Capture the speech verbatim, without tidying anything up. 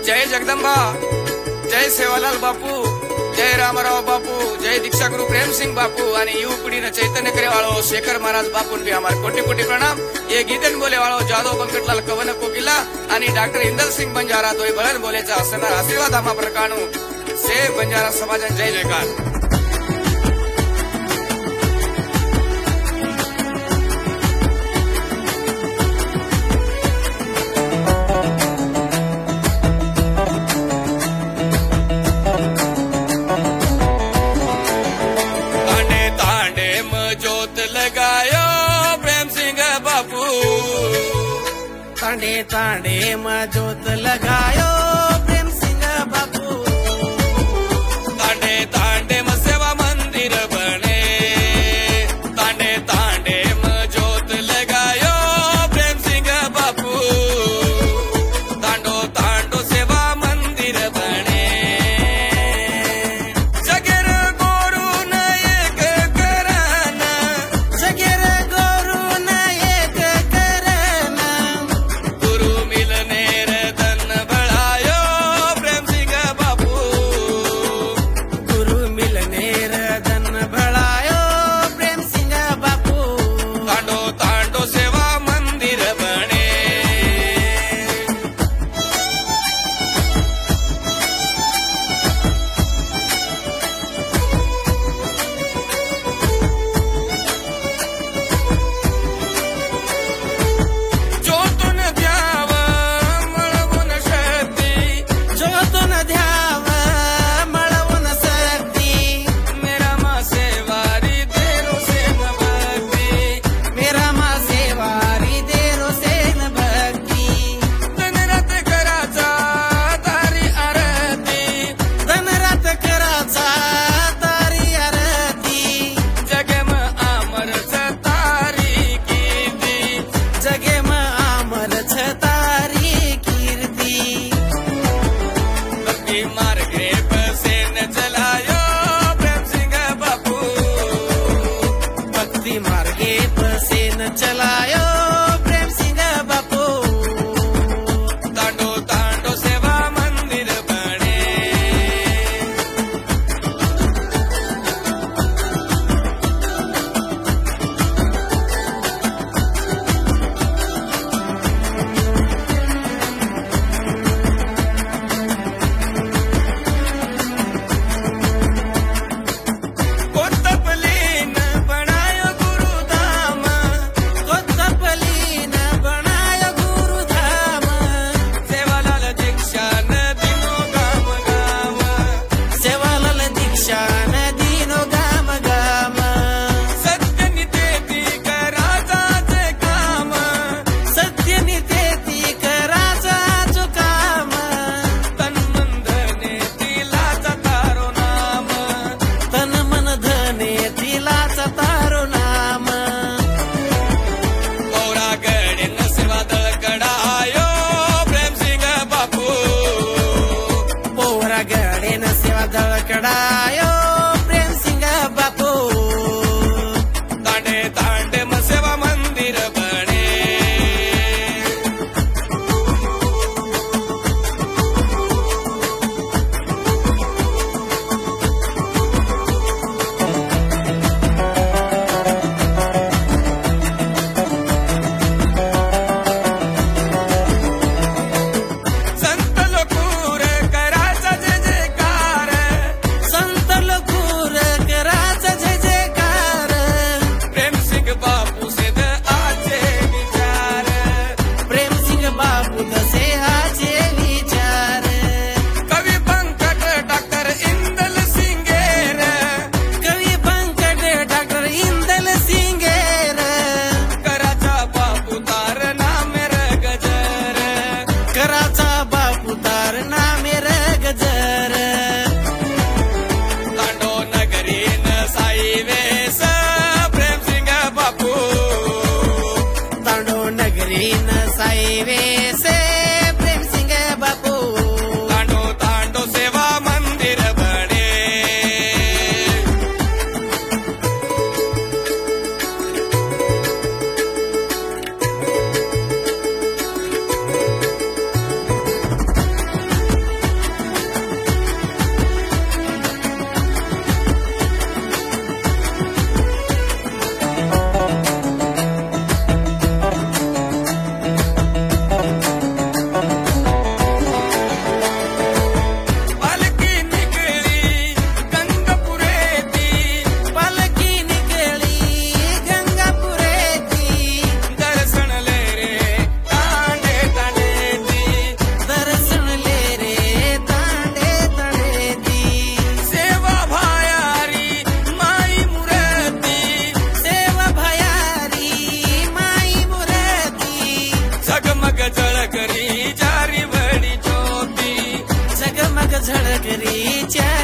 जय जगदंबा, जय सेवालाल बापू, जय रामराव बापू, जय दीक्षागुरु प्रेमसिंग बापू आणि युव पिढीनं चैतन्य करे वाळो शेखर महाराज बापून भी हमारे कोटी कोटी प्रणाम। ये गीतन बोले वाळो जादव बंकटलाल कवन कोकिला आणि डॉक्टर इंदर सिंग बंजारा दोय बळन बोलेचा असणार आशीर्वाद आम्हा प्रकाणू से बंजारा समाजान जय जयकार। तांडे तांडे में जोत लगायो प्रेम सिंह बापू, तांडे तांडे में सेवा मंदिर बने, तांडे तांडे में जोत लगायो प्रेम सिंह बापू, तांडो तांडो सेवा मंदिर बने। जगेर गोरू न एक करना, जगेर गोरू न एक करना, गुरु मिलने रे धन बढ़ायो प्रेम सिंह बापू, गुरु मिलने रे धन बढ़ायो प्रेम सिंह बापू, तांडो तांडो सेवा मंदिर बने। जोतून द्याव मळवून शक्ती, जोतून ध्याव मळवून सक्ती, मेरा मा सेवारी देरो सेन भक्ती, मेरा मा सेवारी देरो सेन भक्ती, धनरात कराचा तारी आरती, धनरात कराचा तारी आरती, जगम आमरच तारी कीर्ती, जगे म आमरच तारी कीर्ती, भक्ती मार्गे बसेन चलायो प्रेम सिंह बापू, भक्ति मार्गे बसेन चलायो प्रेम सिंह बापू, तांडो तांडो सेवा मंदिर बने। कोतपलीन बनायो गुरुधाम, कोत्तपलीन बनायो गुरुधाम, सेवालाल दीक्षान दिनो गाम गाव, सेवालाल दीक्षा नदीनो गाम गाम, सत्य नितेती कराचाचे काम, सत्य नितेती कराचा जो काम, तन मन धने तिलाचा तारो नाम, तन मन धने तिलाचा तारो नाम, गौरा गडेन सेवा दळकडायो प्रेम सिंह बापू, पोरा गडेन सेवा दळकडायो प्रेम सिंह बापू, तांडे तांडे म सेवा मंदिर बने। संत लोकूर कराचा जय जयकार, संत लोकूर कराचा जय जयकार, प्रेम सिंह बापू से द आचे विचार, प्रेम सिंह बापू दसे हाचे विचार, कवी पंकट डॉक्टर इंदल सिंगेर, कवी पंकट डॉक्टर इंदल सिंगेर, कराचा बापू तार नामे र गजर, कराचा बापू तार नामे र गजर, तांडो नगरीन साई वेस प्रेम सिंह बापू, तांडो नगरीन साई वेसे प्रेम सिंह बापू, तांडो तांडो सेवा मंदिर बने। बकरीच्या